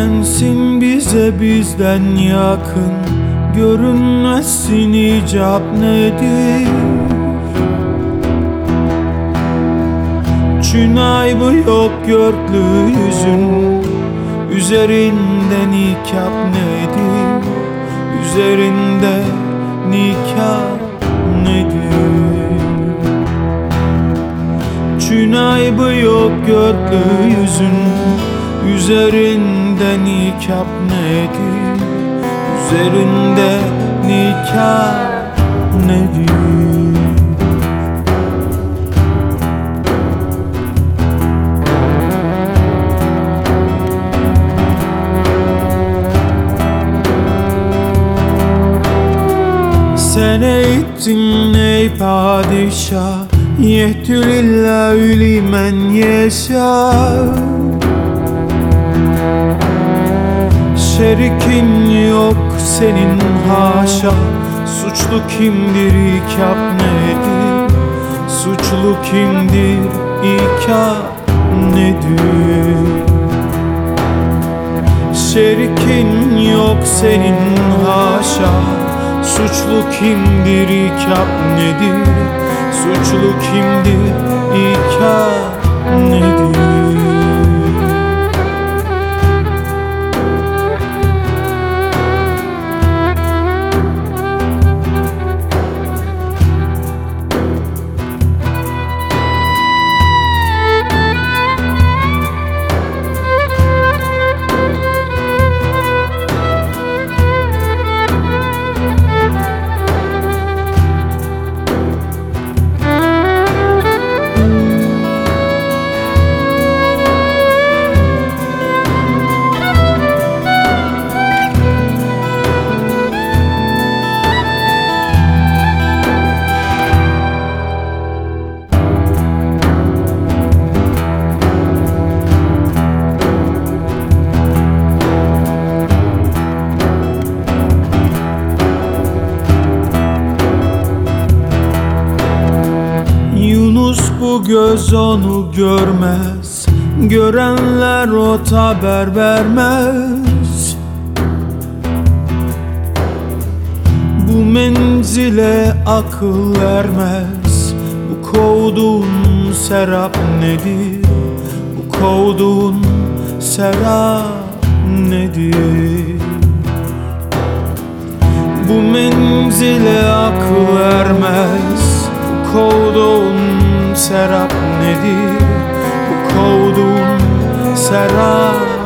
sensin bize bizden yakın, görünmezsin icap nedir? Çün aybı yok görklü yüzün, üzerinde nikap nedir? Üzerinde nikap nedir? Çün aybı yok görklü yüzün, üzerinde nikap nedir? Üzerinde nikap nedir? Sen eğittin ey padişah, yehtülillahü limen yeşâ. Şerikin yok senin haşa, suçlu kimdir ikap nedir? Suçlu kimdir ikap nedir? Şerikin yok senin haşa, suçlu kimdir ikap nedir? Suçlu kimdir ikap nedir? Bu göz onu görmez, görenler ot haber vermez. Bu menzile akıl vermez. Bu kovduğun serap nedir? Bu kovduğun serap nedir? Bu menzile akıl vermez. Bu kovduğun serap nedir? Bu kovduğun serap